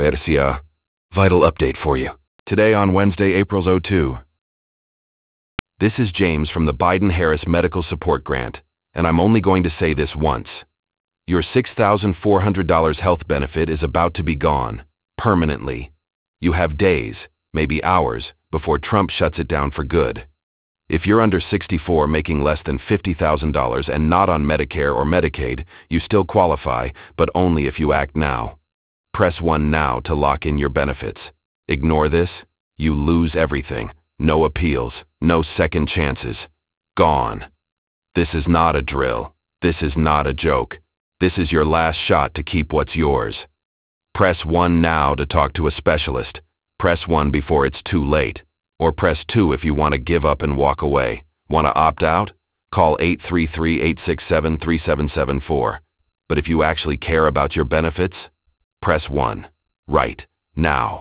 Persia. Vital update for you. Today on Wednesday, April 02. This is James from the Biden-Harris Medical Support Grant, and I'm only going to say this once. Your $6,400 health benefit is about to be gone, permanently. You have days, maybe hours, before Trump shuts it down for good. If you're under 64 making less than $50,000 and not on Medicare or Medicaid, you still qualify, but only if you act now. Press 1 now to lock in your benefits. Ignore this, you lose everything. No appeals, no second chances. Gone. This is not a drill. This is not a joke. This is your last shot to keep what's yours. Press 1 now to talk to a specialist. Press 1 before it's too late. Or press 2 if you want to give up and walk away. Want to opt out? Call 833-867-3774. But if you actually care about your benefits, press 1. Right now.